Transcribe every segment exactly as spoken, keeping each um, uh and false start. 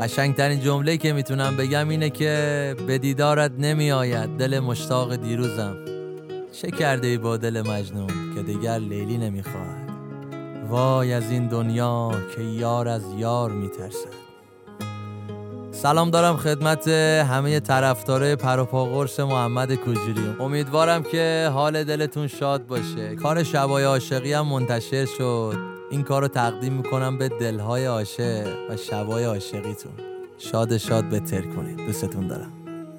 قشنگترین جمله‌ای که میتونم بگم اینه که به دیدارت نمی آید دل مشتاق دیروزم. چه کرده ای با دل مجنون که دیگر لیلی نمیخواهد؟ وای از این دنیا که یار از یار میترسد. سلام دارم خدمت همه طرفدارای پر و پا قرص محمد کوجوری. امیدوارم که حال دلتون شاد باشه. کار شبای عاشقی هم منتشر شد. این کارو تقدیم میکنم به دلهای عاشق و شبای عاشقیتون. شاد شاد بتر کنید. دوستتون دارم.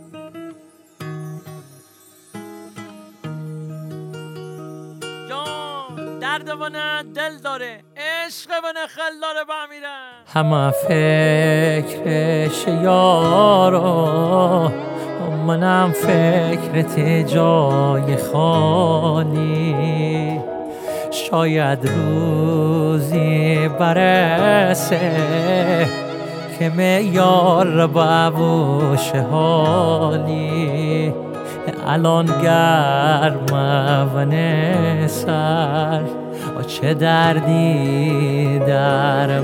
درد بانه دل داره، عشق بانه خل داره بمیرن. همه فکرش یارا، منم فکرت جای خالی. شاید روزی برسه که معیار ببوش حالی. الان گرمه و نسر چه دردی در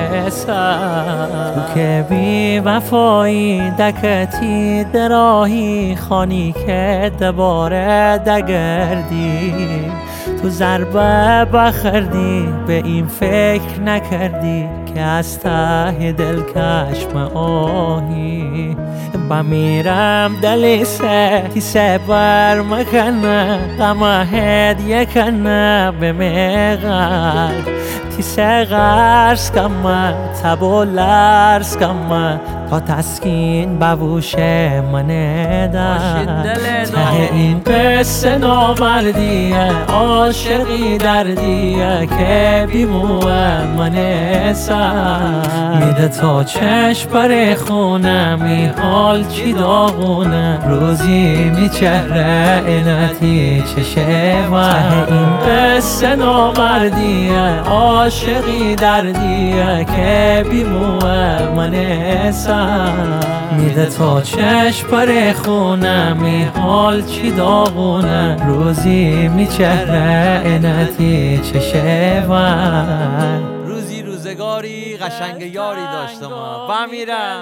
مسر. تو که بی وفایی دکتی دراهی خانی که دباره دگردی. تو ضربه بخردی به این فکر نکردی که از ته دل کشم آهی. بمیرم دلیسه تیسه بر مکنه غمه هدیه کنه به مغل. تیسه غرس کمه تب و لرس کمه تا تسکین ببوش منه در. ته این قصه نامردیه عاشقی دردیه که بیموه منه سر. میده تا چشم پر خونه می حال چی داغونه. روزی می چهره اینتی چشه من. ته این قصه نامردیه عاشقی دردیه که بیموه منه سر. میده تا چشم پر خونه می حال چی داغونه. روزی می چهره اینتی چشه من. روزی روزگاری قشنگ یاری داشتم بمیرم.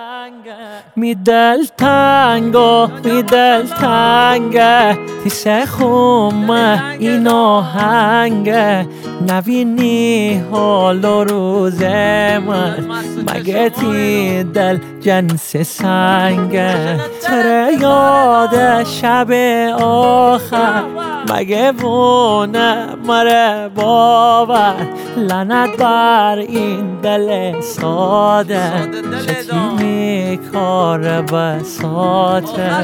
می دل تنگا می دل تنگه تیسه خومه این آهنگه. نبینی حال و روز من مگه تی دل جنس سنگه. تره یاد شب آخر مگه بونه مره باور. لعنت بر این دل ساده چتی می کار بساته.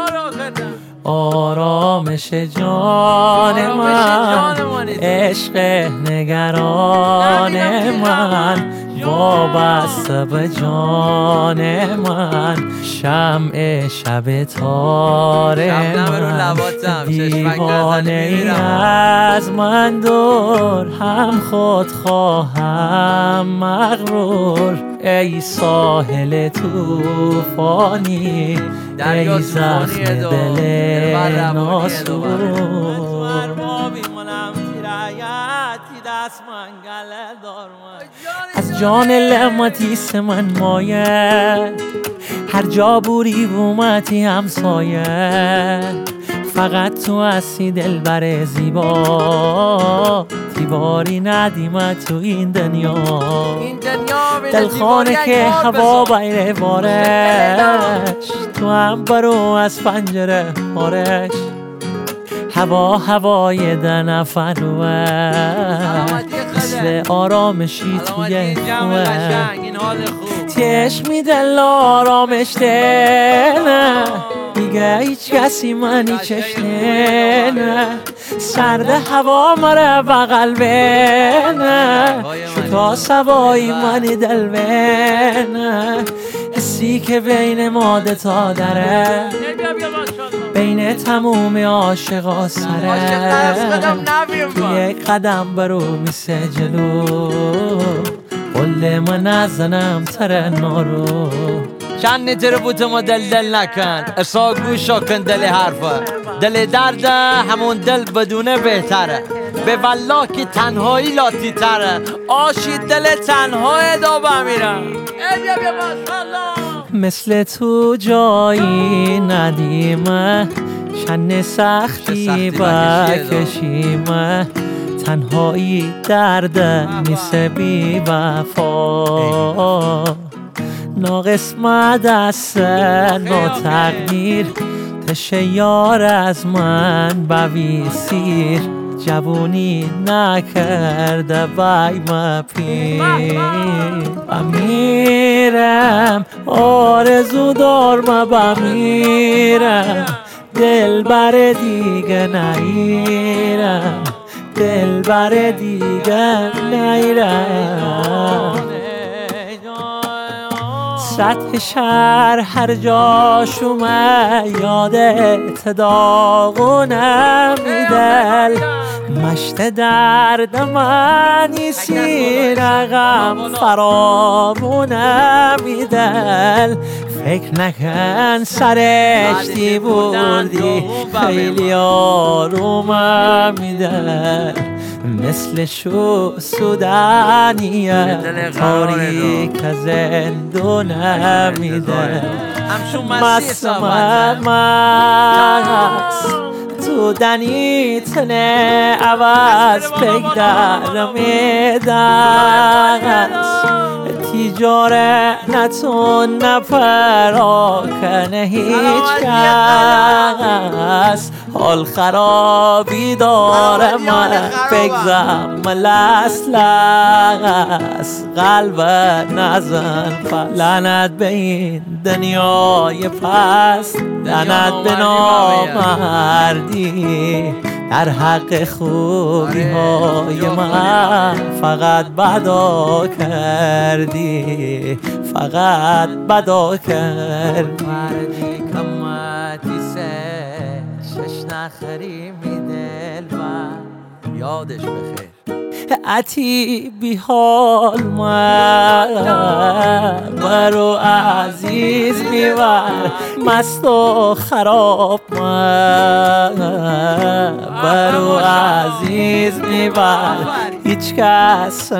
آرامش جان من عشق نگران من وابسته به جان من. شمع شب تار من دیوانه ای از من دور. هم خود خواهم مغرور ای ساحل توفانی. ای زخم دل ناسور. از جان لمتیس من مایه هر جا بوری بومتی همسایه. فقط تو هستی دل بر زیبا. دیواری ندیمت تو این دنیا. دلخانه که هوا بیر بارش. تو هم برو از پنجره بارش. هوا هوای ده نفروه مثل آرامشی توی خوه. چشمی دل آرامش دنه دیگه هیچ کسی منی چشنه نه. سرد هوا مره بغل بینه شتا سوایی منی دل بینه. حسی که بین ما دتا داره بین تموم عاشقا سره. یک قدم برو میسه جلو قله من نزنم تره نارو. چند نیتر بوت ما دل دل نکن ارسا گوشا کن دل حرفه. دل درد همون دل بدونه بهتره، به والله که تنهایی لاتی تره. آشی دل تنهای دا بمیرم. مثل تو جایی ندیمه، چند سختی بکشیمه، تنهایی درد میسه بی وفا. ناقسمت دست نا تقدیر، تشه یار از من بویسیر، جوونی نکرده بای مپیر. و میرم آرزو دارم بمیرم، دل بر دیگه نیرم، دل بر دیگه نیرم. سطح شهر هر جاش اومد یادت داغونم دل، مشت درد من نیسی رقم فرامونم دل. فکر نکن سرشتی بردی خیلی آرومم دل، مثل شو سودانیه تاریک زندونم میده. مسمم مست تو دنی تنه عوض پگدر میدست، تیجاره نتون نپراکنه هیچ کس. حال خرابی داره من بگذم لس لس، قلب نزن لعنت به این دنیای پس، لعنت به نامردی در حق خوبی های من. فقط بدا کردی، فقط بدا کردی. مردی کمتی سه شش نخری می دل و یادش بخیر. عتی بی حال من برو عزیز میبر، مست و خراب من برو عزیز میبر، هیچ کس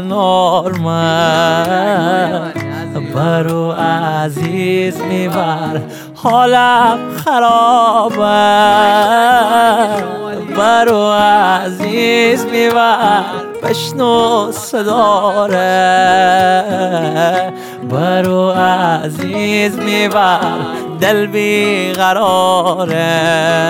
نارمن برو عزیز میبر. حالم خرابه برو عزیز میبر، بشنو صداره برو عزیز میبر، دل بیقراره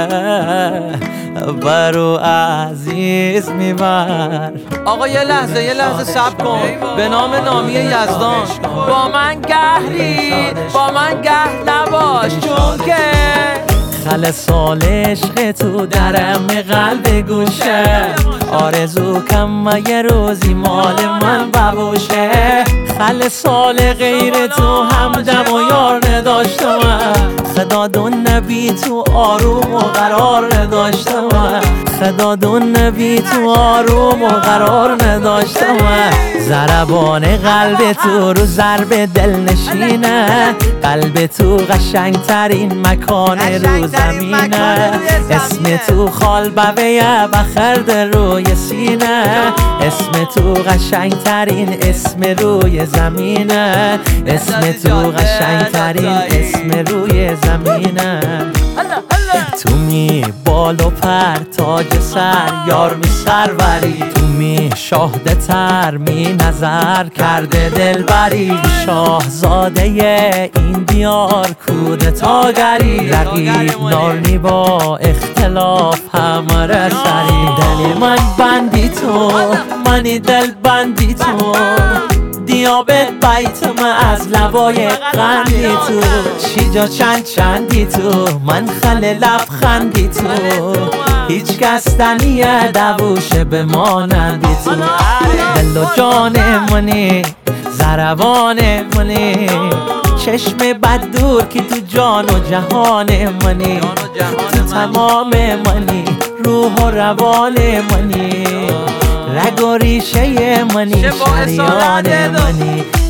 برو عزیز میبر. آقا یه لحظه یه لحظه صبر کن. به نام نامی یزدان با من گهری با من گه نباش، چون که خل سال عشق تو درم قلب گوشه، آرزو کم یه روزی مال من ببوشه. خل سال غیر تو همدم و یار نداشتم، خدا دون نبی تو آروم و قرار نداشتم، خدا دون نبی تو آروم و قرار نداشتم. ضربان قلب تو رو ضرب دل نشینه، قلب تو قشنگ ترین مکان رو زمینه، اسم تو خال بویه بخرد روی سینه، اسم تو قشنگ ترین اسم روی زمینه، اسم تو قشنگ ترین اسم روی زمینه. تو می بال و پر تاج سر یار می سروری، تو می شاهده تر می نظر کرده دلبری، شاهزاده این دیار کودتاگری، رقیب نارنی با اختلاف همه سری. دل من بندی تو منی دل بندی تو، دیابت بیت من از لبای قندی تو، شیجا چند چندی تو من خل لبخندی تو، هیچ کس دنیه دووشه به مانندی تو. دل و جان منی ضربان منی، چشم بد دور که تو جان و جهان منی، تو تمام منی روح و روان منی، رگ و ریشه منی شریان منی،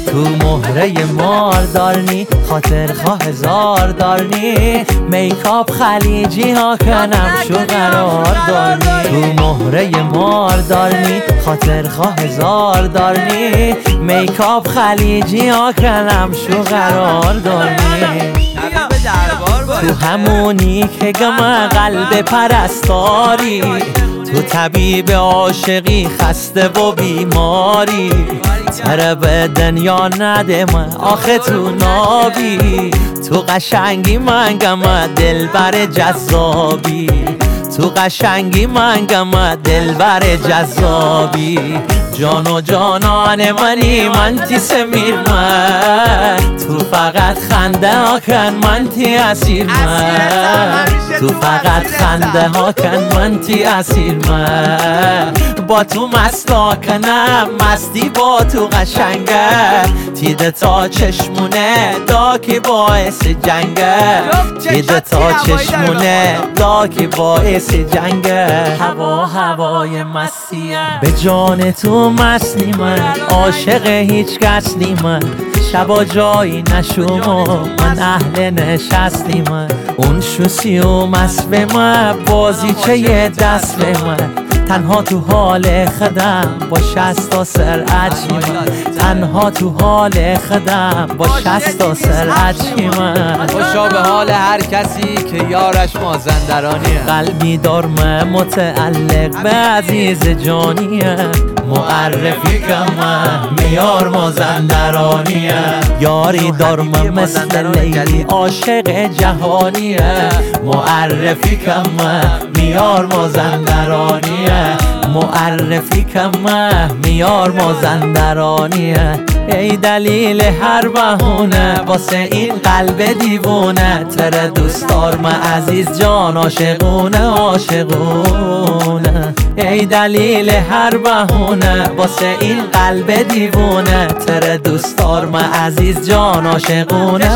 تو مهره مار دارنی خاطر خواه هزار دارنی میکاپ خلیجی ها کنم شو قرار دارنی تو مهره مار دارنی خاطر خواه هزار دارنی میکاپ خلیجی ها کنم شو قرار دارنی تو همونی که گم قلب پرستاری تو طبیب عاشقی خسته و بیماری تره به دنیا نده من آخه تو نابی تو قشنگی من گم دلبر جذابی تو قشنگی من گم دلبر جذابی جان و جانان منی من تی سمیر من تو فقط خنده ها کن من تی اسیر من تو فقط خنده ها کن من تی اسیر من با تو مستا کنم مستی با تو قشنگه تیده تا چشمونه دا که باعث جنگه تیده تا چشمونه دا که باعث جنگه هوا هوای مستیه به جان تو مستی من عاشق هیچ کس نی من شبا جایی نشوم من اهل نشستی من اون شوسی و مسب من بازی چه یه دست به من تنها تو حال خدم با شست سرعت من تنها تو حال خدم با شست سرعت من خوشا به حال هر کسی که یارش مازندرانیه قلبی دارم متعلق به عزیز جانیه معرفی کم میار مازندرانیه یاری دارم مثل لیلی عاشق جهانیه معرفی کم میار مازندرانیه معرفی کم میار مازندرانیه ای دلیل هر بهونه واسه این قلب دیوونه تره دوستار من عزیز جان عاشقونه عاشقونه ای دلیل هر بهونه واسه این قلب دیوونه تره دوستار من عزیز جان عاشقونه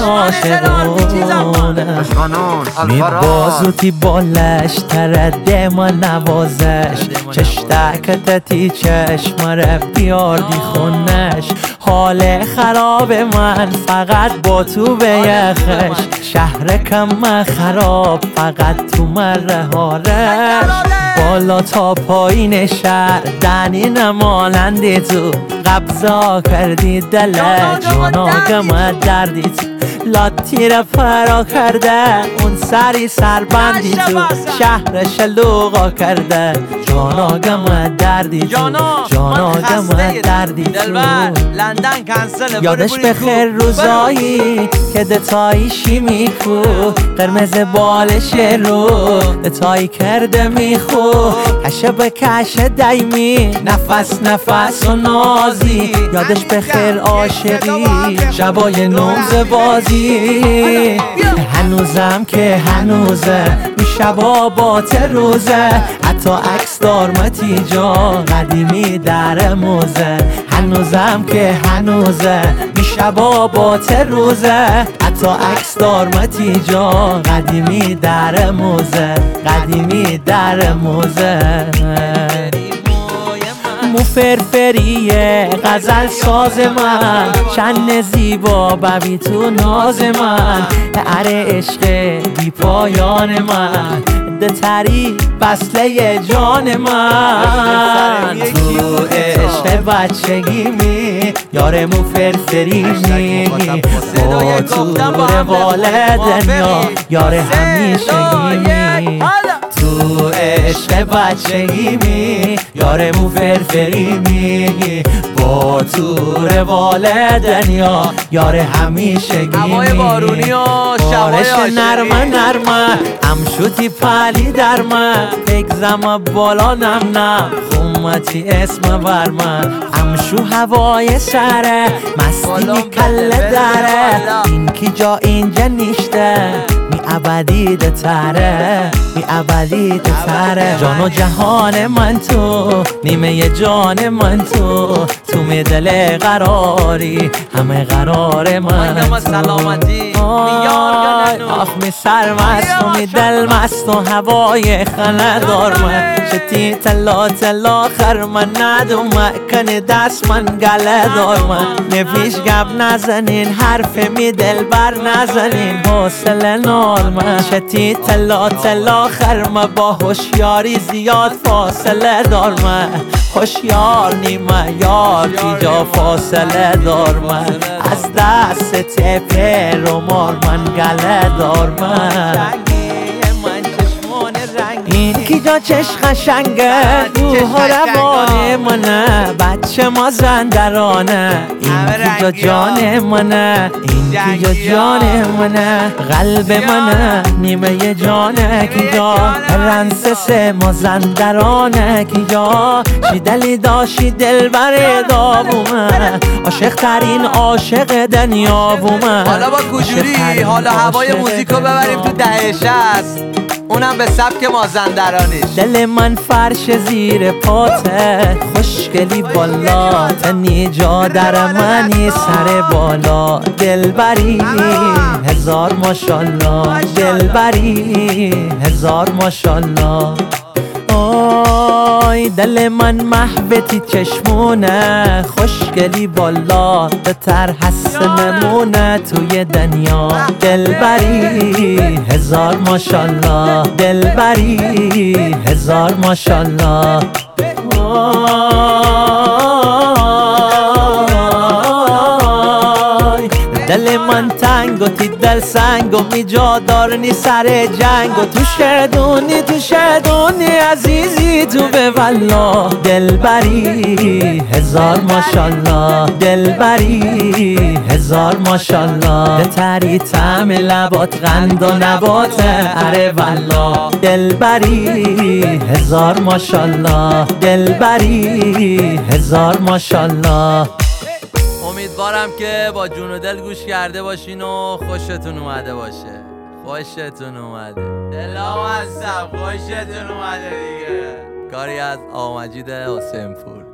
عاشقونه می بازوتی بالش تره دما نوازش چشتکت تی چشم ره بیاردی خونش حال خراب من فقط با تو به یخش شهر کم خراب فقط تو مره هارش بالا تا پایین شهر دنی نمالندی تو قبضا کردی دل جانا گم دردی تو لاتی را فرا کرده اون سری سربندی تو شهر شلوغا کرده جانا گم دردی تو جانا گم دردی تو لندن کنسل یادش به خیر روزایی که دتایی شیمی کو قرمز بالش رو دتایی کرده میخو کشه به کشه دایمی نفس نفس و نازی یادش به خیر عاشقی شبای نوز بازی هنوزم که هنوزه می شبا بات روزه حتی عکس دارمتی جا قدیمی در موزه هنوزم که هنوزه می شبا بات روزه حتی عکس دارمتی جا قدیمی در موزه قدیمی در موزه مو فرفریه غزل ساز من چند زیبا ببی تو ناز من اره عشق بی پایان من دتری بسله جان من تو عشق بچگی می یار مو فرفری می با تو روال دنیا یار همیشگی می تو عشق بچگی می یار مو فرفری می با تو روال دنیا یار همیشگی می بارش نرمه نرمه همشوتی پلی درمه پگزم بالا نم نم خمتی اسم برمه همشو هوای سره مستی کل داره این کی جا اینجا نیشته می ابدیده تره بی ابدیده تره جان و جهان من تو نیمه جان من تو تو می دل قراری همه قرار من تو سلامتی آخ می سرمست و می دل مست و هوای خندار من شتی تلا تلا خر من ندوم کنی دست من گله دار من نفیش گب نزنین حرف می دل بر نزنین حوصله نال من شتی تلا تلا خر من با هوشیاری زیاد فاصله دار من هوشیار نیمه یار اینجا فاصله دار من از دست تپه رومال من گله دار من این کی جا چش قشنگه روح و روان منه بچه ما زندرانه این کی جا جان منه این کی جا جان منه قلب منه نیمه جانه کی جا رنسس ما زندرانه کی جا شی دلی داشی دل بره داومه عاشق ترین عاشق دنیا بومه حالا با کجوری حالا هوای موزیکو ببریم تو دهه شصت اونم به سبک مازندرانیش دل من فرش زیر پاته خوشگلی بالا تنی جا در منی سر بالا دلبری هزار ماشالله دلبری هزار ماشالله آی دل من محبتی چشمونه خوشگلی بالا بهتر هست نمونه توی دنیا دلبری هزار ماشالله دلبری هزار ماشالله دل من تنگ و تی دل سنگ و می جا دارنی سر جنگ و تو شدونی تو شدونی عزیزی تو به والله دلبری هزار ماشالله دلبری هزار ماشالله بتری طعم لبات قند و نبات اره والله دلبری هزار ماشالله دلبری هزار ماشالله امیدوارم که با جون و دل گوش کرده باشین و خوشتون اومده باشه خوشتون اومده دلام هستم خوشتون اومده دیگه کاری از آقا مجید حسین پور.